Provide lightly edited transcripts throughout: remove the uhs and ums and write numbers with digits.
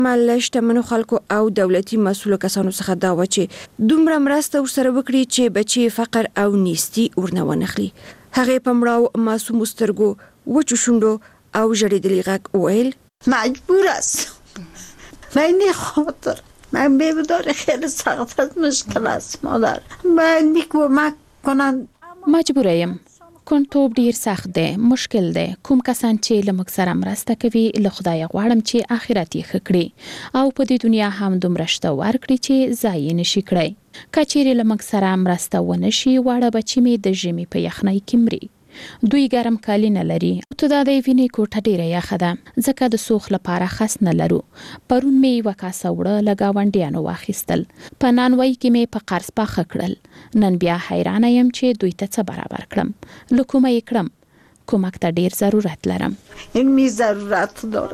له شتمنو خلکو او دولتي مسؤلو کسانو څخه دا و چې دومره مرسته ورسره وکړي چې بچي فقر او نیستي ورنه ونخلي. هغې په مړاو معصومو سترګو وچو شونډو او ژړېدلي غږ وویل مجبور است و این خاطر من ببدار خیلی سخت است، مشکل است مادر، باید کمک کنند. مجبوره یم، کنټوب ډیر سخت دی، مشکل دی. کوم کسان چې له موږ سره مرسته کوي له خدای غواړم چې آخرت یې ښه کړي او په دې دنیا هم دومره شته ورکړي چې ضایع نشي کړی. که چیرې له موږ سره مرسته ونه شي واړه بچي مې د ژمي په یخنۍ کې مري. دوی ګرم کالي نه لري. ته دا د وینې کوټه ډیره یخه ده ځکه د سوخ لپاره خس نه لرو. پرون مې یوه کاسه وړه له ګاونډیانو واخیستل. په نانوای کې مې په قرض پاخه کړل. نن بیا حیرانه یم چې دوی ته څه برابر کړم. له کومه یې کړم؟ کومک ته ډیر ضرورت لرم. این می ضرورت داره.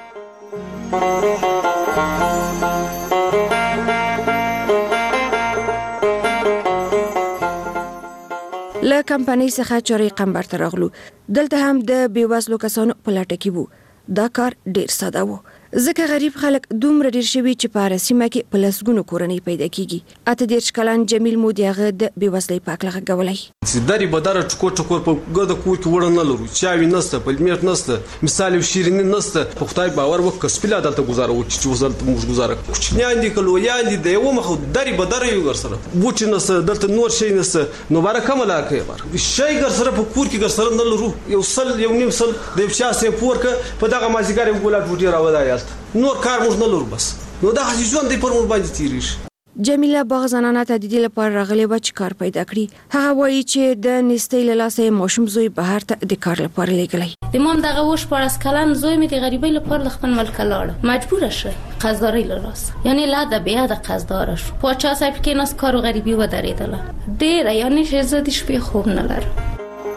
له کمپنۍ څخه چارې قمبر ته راغلو. دلته هم د بېوزلو کسانو په لټه کې وو. دا کار ډیر ساده و ځکه غریب خلک دومره ډیر شوي چې په هره سیمه کې په لسګونو کورنۍ پیدا کیږي. 38 کلن جمیل مو د هغه د بېوزلۍ په هکله غږولی. داري بداره ټکور په ګرده کور کې وړه نه لرو، چاوي نسته، پلمېټ نسته، مثال شیریني نسته. په خدای باور وکړه سپیلا دلته گزاره وکړي چې وزلته موږ گزاره کوچنیان دي که لویان دي د یوه مخه داري بداره یو ګرسره بوټي نسته، دلته نور شی نسته. نو باره کومه لار کوي؟ باره شی ګرسره په کور کې ګرسره نه لرو. یو نیم سل د یو چا سې پور که په دغه مازدیګر یو ګولاټ بوټي راودایاست نور کار موږ نه لرو. بس نو دا ژوند دی پر موږ باندې تیریږي. جمیله باغ زنانه ته د دې لپاره راغلې وه چې کار پیدا کړي. هغه وایي چې د نیستۍ له لاسه یې ماشوم زوی بهر ته د کار لپاره لیږلی. د مام دغه 14 کلن زوی مې د غریبۍ لپاره له خپل ملک لاړه. مجبوره شو قرضدارۍ له لاسه، یعنی لا د بیا د قرضدار شو. پاچا صاحب کې ناس کار و غریبي ودرېدله ډېره، یعنی شهزادي شپې خوب نه لرم.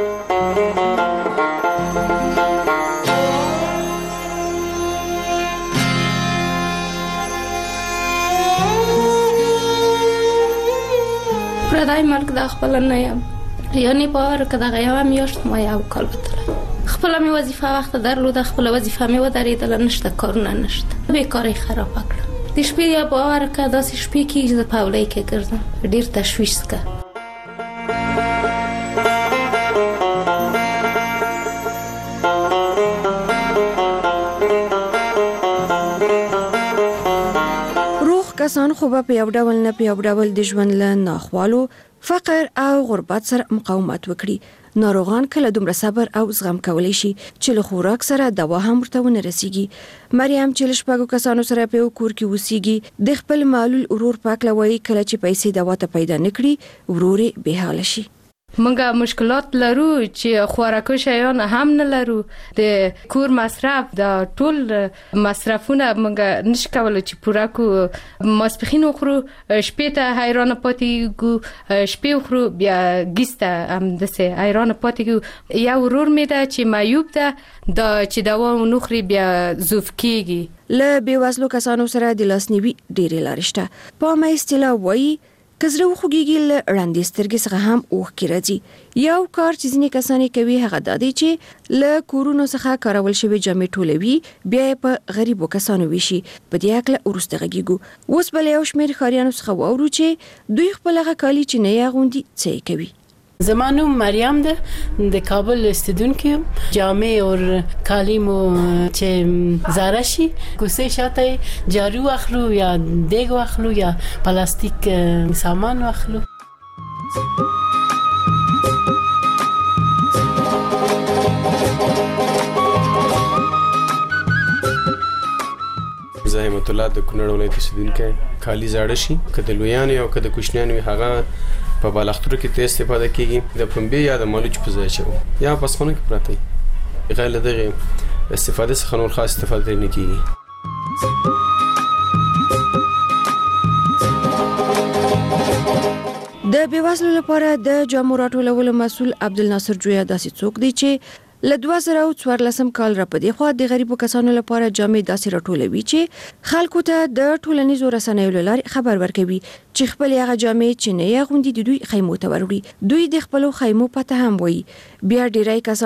پردای ملک دا خپل نه یم، یعنی په هر که دغه یوه میاشت ما یو کال وتله. خپله مې وظیفه وخت درلوده، خپله وظیفه مې ودرېدله، نشته کارونه نشته، بیکارۍ خرابه کړه. د شپې یا په هر که داسې شپې کېږي زه په اولۍ کې ګرځم، ډېر تشویش څکه. کسان خو به په یو ډول نه په یو ډول د ژوند له ناخوالو، فقر او غربت سره مقاومت وکړي. ناروغان کله دومره صبر او زغم کولی شي چې له خوراک سره دوا هم ورته ونه رسیږي. مریم چې له شپږو کسانو سره په یو کور کې اوسیږي د خپل معلول ورور په هکله وایي کله چې پیسې دوا ته پیدا نه کړي ورور یې بېحاله شي. منګه مشکلات لرو چې خوراکو شیان هم نه لرو. د کور مصرف د ټول مصرفونه منګه نش کولای چې پوره کو. ماسپخین خورو، شپې ته حیران پاتې ګو، شپې خورو بیا ګیسته هم دسه حیران پاتې ګو. یو ورور مې ده چې معیوب ده دا چې دوا نخري بیا زوف کیږي. له بېوزلو کسانو سره د لاسنیوي ډېرې لارې شته. په ما اصطلاح وایي که زړه وخوږېږي له ړندې سترګې څخه هم اوښکې راځي. یو کار چې ځینې کسان یې کوي هغه دا دی چې له کورونو څخه کارول شوي جامې ټولوي بیا یې په غریبو کسانو ویشي. په دې هکله وروسته غږېږو. اوس به له یو شمېر ښاریانو څخه واورو چې دوی خپل هغه کالي چې نه یې اغوندي څه یې کوي. زما نوم مریم ده، د کابل استودونکو یم. جامې او کالیمو چې زاره شي کوسې شاته جارو واخلو یا دیګ واخلو یا پلاستیک سامان واخلو. زه همت الله د کونړ ولایت اوسیدونکی. کالي زاړه شي که د لویانو او که د کوچنیانو هغه په بالښتونو کې ته استفاده کیږي د پنبې یا د مالوچ په ځای چو یا په پسخونه کې پراته غیر له دغه استفاده څخه نور خاص استفاده نه کیږي. د بېوزلو لپاره د جامو راټولولو مسؤل عبدالناصر جویا داسې څوک دی چې له 2014 کال را پدې خوا د غریبو کسانو لپاره جامې داسې راټولوي چې خلکو ته د ټولنیزو رسنیو له لارې خبر ورکوي چې خپل هغه جامې چې نه یې اغوندي د دوی خیمو ته وروړي. دوی د خپلو خیمو پته هم وایي. بیا ډیری کسان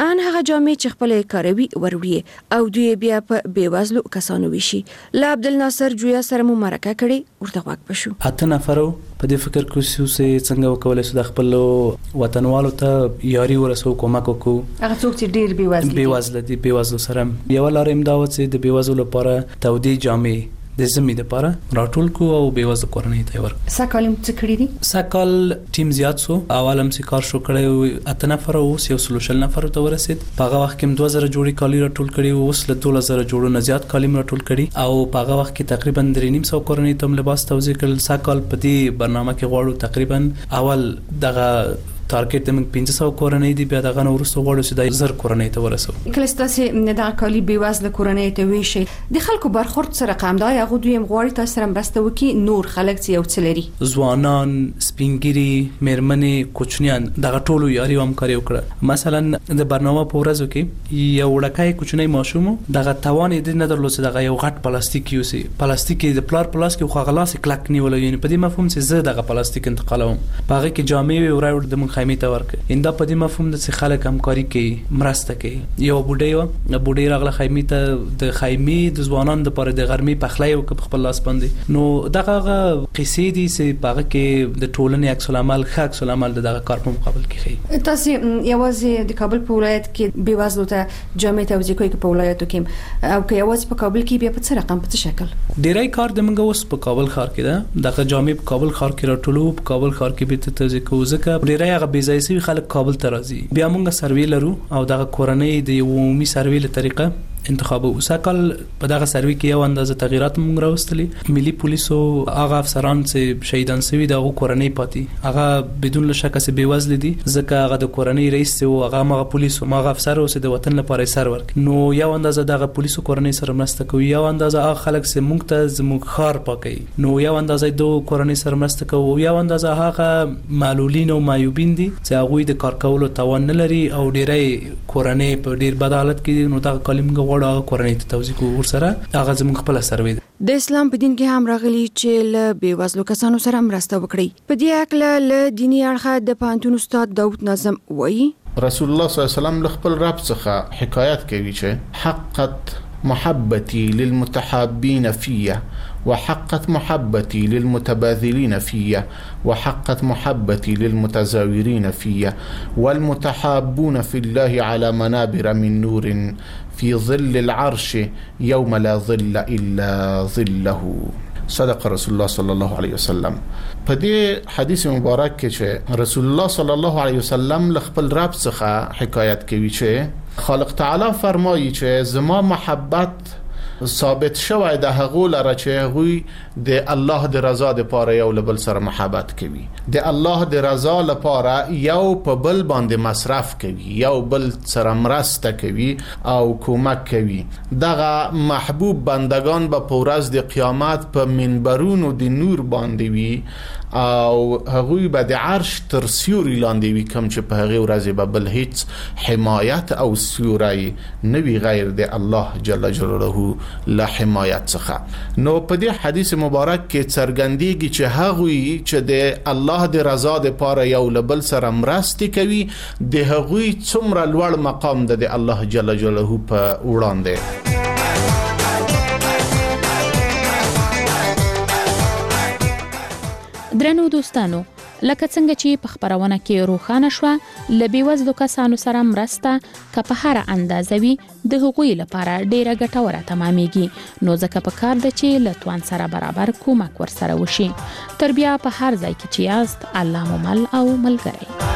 ان هغه جامې چې خپل کاروي وروړي او دوی بیا په بیوازلو کسانو وشي. لا عبدالناصر جویا سره مو مرکه کړي ورته غواک پښو. اته نفرو په دې فکر کې چې څنګه وکولای شو د خپل وطنوالو ته یاري ورسو کومک وکړو. هغه څوک چې ډیر بیوازل دي بیوازلو سره یو لار امداد چې د بیوازلو لپاره تودي جامې د زمي لپاره راټول کو او بیوازل کورنۍ ته ور. ساکالم څه کړی دي؟ ساکال ټیم زیات سو اولم سي کار شو کړی اته نفر او یو سلوشل نفر ته ورسید. په وخت کې 2000 جوړي کالی راټول کړي او اوس له 2000 جوړو نه زیات کالی راټول کړي او په وخت کې تقریبا 3.5 کورنۍ ته لباس توزیع کړل. ساکال په دې برنامه کې غواړو تقریبا اول دغه ټارګټ د 500 کورنۍ دی بیا دغه ورسته غواړو چې د 1000 کورنۍ ته ورسو. کله ستاسو د کالی بیوازله کورنۍ ته ویشي د خلکو برخورد سره قام دی هغه دوی غواړي تاسو سره مرسته وکي نور خلک چې یو څلري ځوانان سپینګری میرمنې کوچنیان دغه ټولو یاري همکاري وکړه. مثلا د برنامه په ورځو کې یو وړکای کوچنی ماشوم دغه توان دې نه درلود چې دغه یو غټ پلاستیک یوسي پلاستیک د پلار پلاستیک خو غلاس کلک نیول یعنی په دې مفهوم چې زه دغه پلاستیک انتقالوم پاغه کې جامې وراوړ د خیمه ته ورکه انده په دې مفهوم د خلک همکاري کوي مرسته کوي. یو بوډۍ راغله خیمه ته د خیمه د ځوانان د پر د غرمې پخلای او خپل لاس باندې نو دغه قصې دي چې پاغه کې د ټولنې عکس العمل عکس العمل دغه کار په مقابل کې خي. تاسو یوازې د کابل په ولایت کې بیوازلو ته جامې توزیع کوي په ولایتو کې او که یوازې په کابل کې بیا په څه رقم په څه شکل ډیرای کار د منګه اوس په کابل ښار کې ده دغه جامې په کابل ښار کې راټولو په کابل ښار کې به توزیع کوو ځکه ډیرای هغه بيځایي خلک کابل ته راځي. بیا موږ سروې لرو او دغه کورنۍ د یو عمومي سروې له طریقه انتخاب وساکل په دغه سروې کې یو اندازه تغیرات موږ راوستلې. ملي پولیسو هغه افسران چې شهیدان شوي دغه کورنۍ پاتې هغه بدون شک چې بیوزل دي ځکه هغه د کورنۍ رئیس او هغه مغه پولیسو مغه افسر او د وطن لپاره سر ورک نو یو اندازه دغه پولیسو کورنۍ سره مرسته کوي یو اندازه هغه خلک چې موږ ته زموږ خار پاکي نو یو اندازه دوه کورنۍ سره مرسته کوي یو اندازه هغه معلولین او معیوبین دي چې هغه د کار کولو توان نه لري او ډیرای کورنۍ په ډیر بد حالت کې نو دغه کلمه غوړه کورنۍ ته توزیع کوي ورسره هغه زموږ خپل سروې د اسلام په دین کې هم راغلي چې له بیوزلو کسانو سره مرسته وکړي. په دې اړه له دینی اړخه د پانتون استاد داوود ناظم وایي رسول الله صلی الله علیه وسلم خپل رب څخه حکایت کوي چې حقت محبتي للمتحابين فيه وحقت محبتي للمتباذلين فيه وحقت محبتي للمتزاورين فيه والمتحابون في الله على منابر من نور في ظل العرش يوم لا ظل إلا ظله. صدق رسول الله صلی الله علیه وسلم. په دې حدیث مبارک کې چې رسول الله صلی الله علیه وسلم خپل رب څخه حکایت کوي چې خالق تعالی فرمایي چې زما محبت ثابت شوی د هغه لره چې هغه د الله د رضا لپاره یو بل سره محبت کوي د الله د رضا لپاره یو په بل باندې مصرف کوي یو بل سره مرسته کوي او کومک کوي. دغه محبوب بندگان به پورز د قیامت په منبرونو د نور باندې وي او هغه به د عرش تر سیوري لاندې وي کوم چې په هغه ورځ به بل هیڅ حمایت او سیوري نوي غیر د الله جل جلاله لا حمایت څخه. نو په دې حدیث مبارک کې څرګندېږي چې هغه چې د الله د رضا لپاره یو بل سره مرسته کوي د هغه څومره لوړ مقام د الله جل جلاله په وړاندې. درنو دوستانو لکه څنګه چې په خبرونه کې روښانه شو لبیوزلو کسانو سره مرسته که په هر اندازه وي د هغوی لپاره ډیره ګټوره تمامېږي نو ځکه په کار ده چې له توان سره برابر کومک ورسره وشي. تر بیا په هر ځای کې چې یاست الله مو مل او ملګری.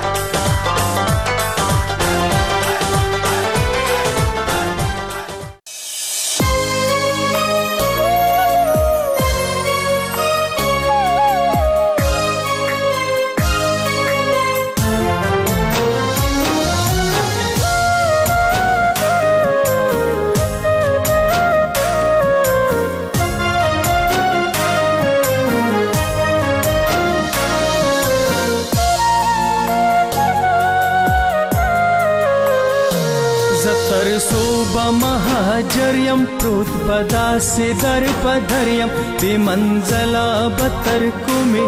مهاجریم پروت بدا سے در پدریم بی منزلا بتر کومی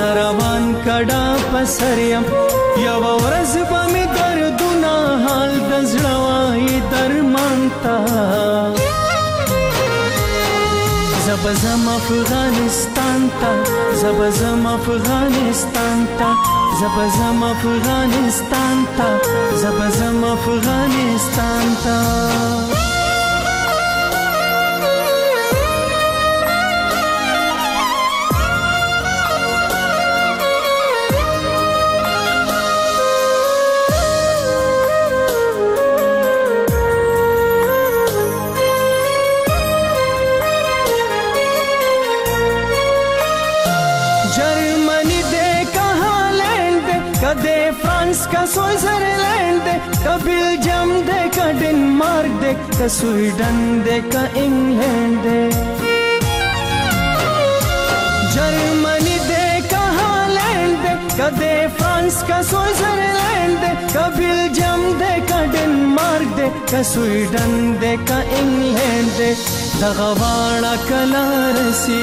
زروان کڑا پسریم یو ورځ به می دردونه حال تزړوي درمان تا زبزم افغانستان تا زبزم افغانستان تا زبزم افغانستان تا زبزم افغانستان تا का स्विट्जरलैंड दे का बेल्जियम दे का डेनमार्क दे का स्वीडन दे का इंग्लैंड दे जर्मनी दे का हॉलैंड दे का दे फ्रांस का स्विट्जरलैंड दे का बेल्जियम दे का डेनमार्क दे का स्वीडन दे का इंग्लैंड दे दगवाड़ा कलारसी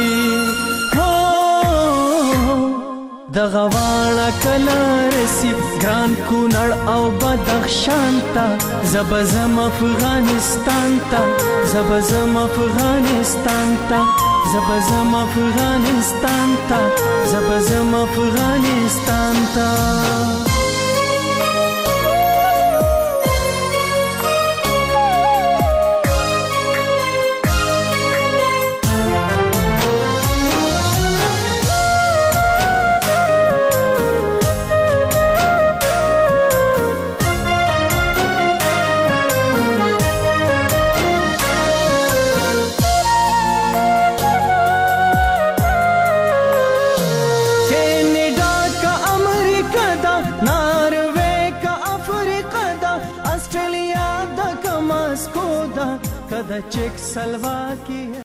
दغواړه کلارسی ګران کونړ او بدخشان تا زبزم افغانستان تا زبزم افغانستان تا زبزم افغانستان تا زبزم افغانستان تا चेक सलवा की